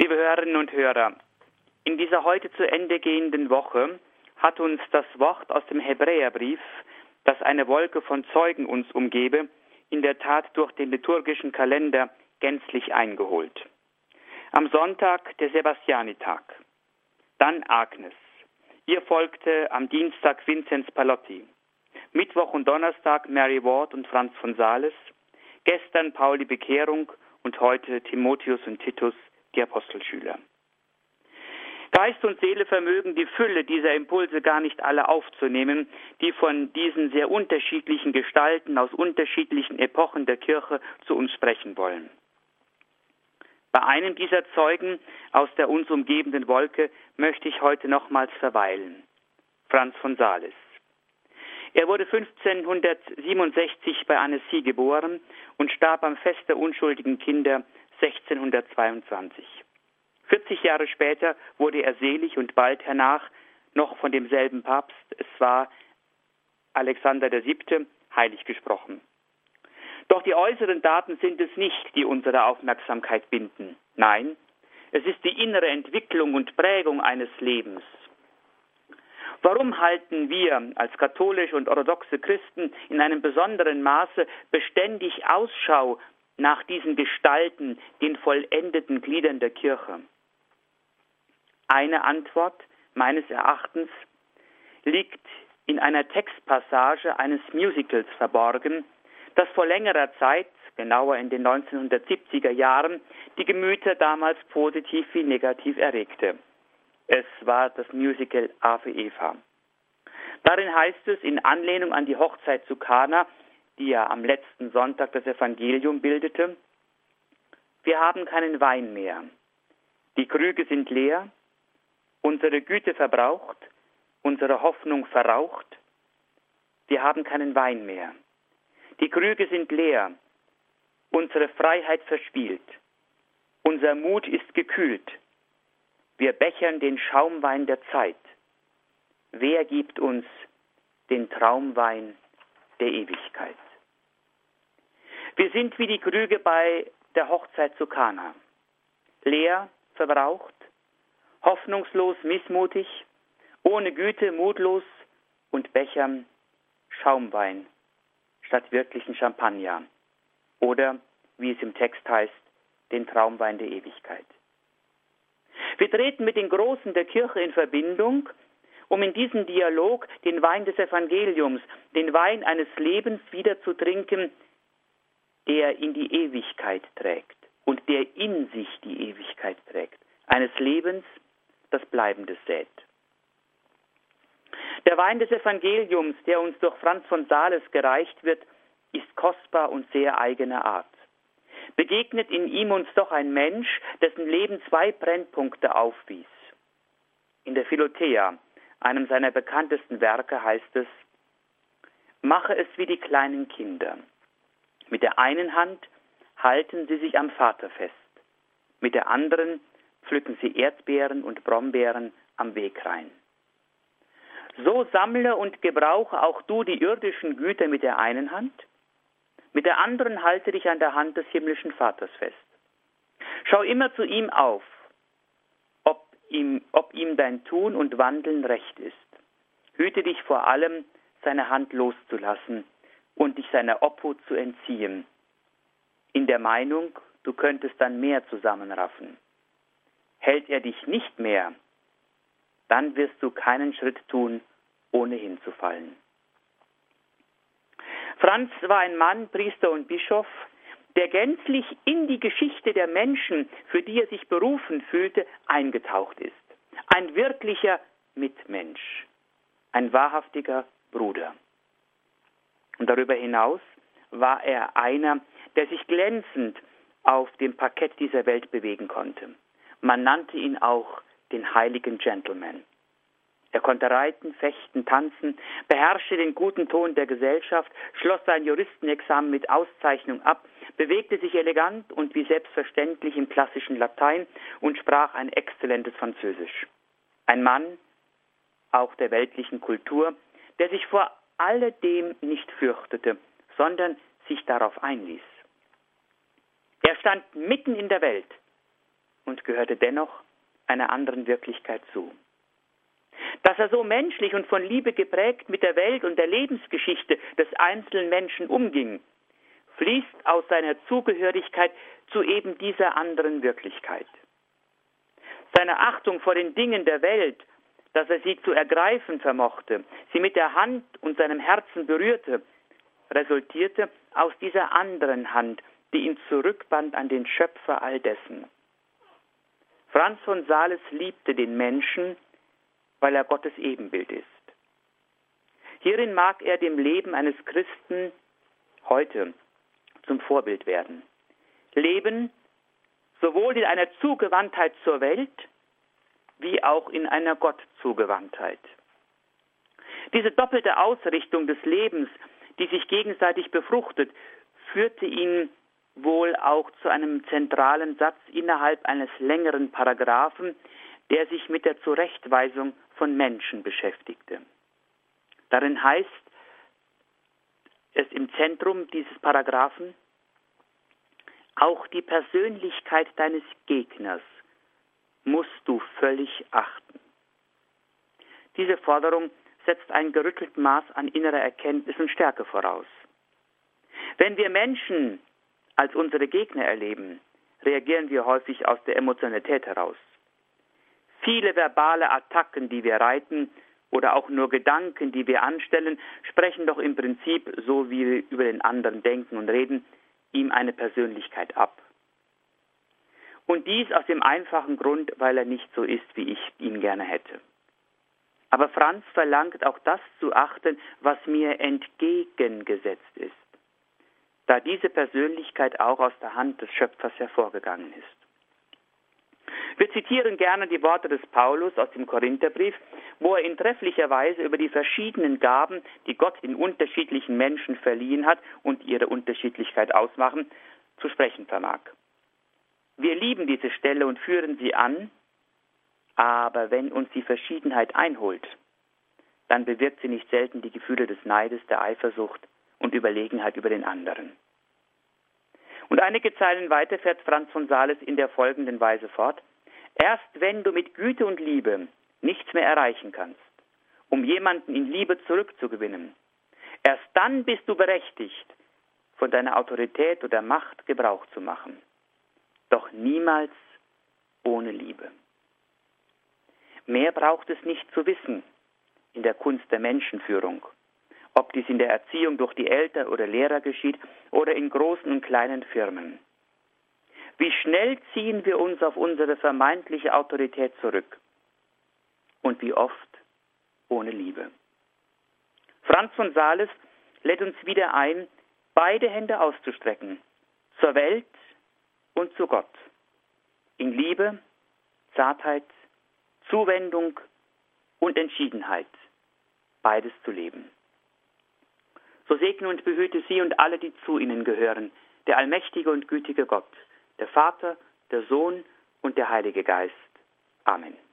Liebe Hörerinnen und Hörer, in dieser heute zu Ende gehenden Woche hat uns das Wort aus dem Hebräerbrief, dass eine Wolke von Zeugen uns umgebe, in der Tat durch den liturgischen Kalender gänzlich eingeholt. Am Sonntag der Sebastianitag, dann Agnes. Ihr folgte am Dienstag Vinzenz Pallotti, Mittwoch und Donnerstag Mary Ward und Franz von Sales, gestern Pauli Bekehrung und heute Timotheus und Titus, die Apostelschüler. Geist und Seele vermögen die Fülle dieser Impulse gar nicht alle aufzunehmen, die von diesen sehr unterschiedlichen Gestalten aus unterschiedlichen Epochen der Kirche zu uns sprechen wollen. Bei einem dieser Zeugen aus der uns umgebenden Wolke möchte ich heute nochmals verweilen. Franz von Sales. Er wurde 1567 bei Annecy geboren und starb am Fest der unschuldigen Kinder 1622. 40 Jahre später wurde er selig und bald hernach noch von demselben Papst, es war Alexander VII., heilig gesprochen. Doch die äußeren Daten sind es nicht, die unsere Aufmerksamkeit binden. Nein, es ist die innere Entwicklung und Prägung eines Lebens. Warum halten wir als katholische und orthodoxe Christen in einem besonderen Maße beständig Ausschau nach diesen Gestalten, den vollendeten Gliedern der Kirche? Eine Antwort, meines Erachtens, liegt in einer Textpassage eines Musicals verborgen, das vor längerer Zeit, genauer in den 1970er Jahren, die Gemüter damals positiv wie negativ erregte. Es war das Musical Ave Eva. Darin heißt es in Anlehnung an die Hochzeit zu Kana, die ja am letzten Sonntag das Evangelium bildete: Wir haben keinen Wein mehr. Die Krüge sind leer, unsere Güte verbraucht, unsere Hoffnung verraucht. Wir haben keinen Wein mehr. Die Krüge sind leer, unsere Freiheit verspielt. Unser Mut ist gekühlt. Wir bechern den Schaumwein der Zeit. Wer gibt uns den Traumwein der Ewigkeit? Wir sind wie die Krüge bei der Hochzeit zu Kana. Leer, verbraucht, hoffnungslos, missmutig, ohne Güte, mutlos und bechern Schaumwein statt wirklichen Champagner. Oder, wie es im Text heißt, den Traumwein der Ewigkeit. Wir treten mit den Großen der Kirche in Verbindung, um in diesem Dialog den Wein des Evangeliums, den Wein eines Lebens wieder zu trinken, der in die Ewigkeit trägt und der in sich die Ewigkeit trägt. Eines Lebens, das Bleibendes sät. Der Wein des Evangeliums, der uns durch Franz von Sales gereicht wird, ist kostbar und sehr eigener Art. Begegnet in ihm uns doch ein Mensch, dessen Leben zwei Brennpunkte aufwies. In der Philothea, einem seiner bekanntesten Werke, heißt es: Mache es wie die kleinen Kinder. Mit der einen Hand halten sie sich am Vater fest, mit der anderen pflücken sie Erdbeeren und Brombeeren am Wegrain. So sammle und gebrauche auch du die irdischen Güter mit der einen Hand, mit der anderen halte dich an der Hand des himmlischen Vaters fest. Schau immer zu ihm auf, ob ihm dein Tun und Wandeln recht ist. Hüte dich vor allem, seine Hand loszulassen und dich seiner Obhut zu entziehen, in der Meinung, du könntest dann mehr zusammenraffen. Hält er dich nicht mehr, dann wirst du keinen Schritt tun, ohne hinzufallen. Franz war ein Mann, Priester und Bischof, der gänzlich in die Geschichte der Menschen, für die er sich berufen fühlte, eingetaucht ist. Ein wirklicher Mitmensch, ein wahrhaftiger Bruder. Und darüber hinaus war er einer, der sich glänzend auf dem Parkett dieser Welt bewegen konnte. Man nannte ihn auch den heiligen Gentleman. Er konnte reiten, fechten, tanzen, beherrschte den guten Ton der Gesellschaft, schloss sein Juristenexamen mit Auszeichnung ab, bewegte sich elegant und wie selbstverständlich im klassischen Latein und sprach ein exzellentes Französisch. Ein Mann, auch der weltlichen Kultur, der sich vor alledem nicht fürchtete, sondern sich darauf einließ. Er stand mitten in der Welt und gehörte dennoch einer anderen Wirklichkeit zu. Dass er so menschlich und von Liebe geprägt mit der Welt und der Lebensgeschichte des einzelnen Menschen umging, fließt aus seiner Zugehörigkeit zu eben dieser anderen Wirklichkeit. Seine Achtung vor den Dingen der Welt, dass er sie zu ergreifen vermochte, sie mit der Hand und seinem Herzen berührte, resultierte aus dieser anderen Hand, die ihn zurückband an den Schöpfer all dessen. Franz von Sales liebte den Menschen, weil er Gottes Ebenbild ist. Hierin mag er dem Leben eines Christen heute zum Vorbild werden. Leben sowohl in einer Zugewandtheit zur Welt, wie auch in einer Gottzugewandtheit. Diese doppelte Ausrichtung des Lebens, die sich gegenseitig befruchtet, führte ihn wohl auch zu einem zentralen Satz innerhalb eines längeren Paragraphen, der sich mit der Zurechtweisung von Menschen beschäftigte. Darin heißt es im Zentrum dieses Paragraphen: Auch die Persönlichkeit deines Gegners musst du völlig achten. Diese Forderung setzt ein gerütteltes Maß an innerer Erkenntnis und Stärke voraus. Wenn wir Menschen als unsere Gegner erleben, reagieren wir häufig aus der Emotionalität heraus. Viele verbale Attacken, die wir reiten, oder auch nur Gedanken, die wir anstellen, sprechen doch im Prinzip, so wie wir über den anderen denken und reden, ihm eine Persönlichkeit ab. Und dies aus dem einfachen Grund, weil er nicht so ist, wie ich ihn gerne hätte. Aber Franz verlangt auch das zu achten, was mir entgegengesetzt ist, da diese Persönlichkeit auch aus der Hand des Schöpfers hervorgegangen ist. Wir zitieren gerne die Worte des Paulus aus dem Korintherbrief, wo er in trefflicher Weise über die verschiedenen Gaben, die Gott den unterschiedlichen Menschen verliehen hat und ihre Unterschiedlichkeit ausmachen, zu sprechen vermag. Wir lieben diese Stelle und führen sie an, aber wenn uns die Verschiedenheit einholt, dann bewirkt sie nicht selten die Gefühle des Neides, der Eifersucht und Überlegenheit über den anderen. Und einige Zeilen weiter fährt Franz von Sales in der folgenden Weise fort: Erst wenn du mit Güte und Liebe nichts mehr erreichen kannst, um jemanden in Liebe zurückzugewinnen, erst dann bist du berechtigt, von deiner Autorität oder Macht Gebrauch zu machen. Doch niemals ohne Liebe. Mehr braucht es nicht zu wissen in der Kunst der Menschenführung, ob dies in der Erziehung durch die Eltern oder Lehrer geschieht oder in großen und kleinen Firmen. Wie schnell ziehen wir uns auf unsere vermeintliche Autorität zurück und wie oft ohne Liebe. Franz von Sales lädt uns wieder ein, beide Hände auszustrecken, zur Welt und zu Gott, in Liebe, Zartheit, Zuwendung und Entschiedenheit, beides zu leben. So segne und behüte Sie und alle, die zu Ihnen gehören, der allmächtige und gütige Gott, der Vater, der Sohn und der Heilige Geist. Amen.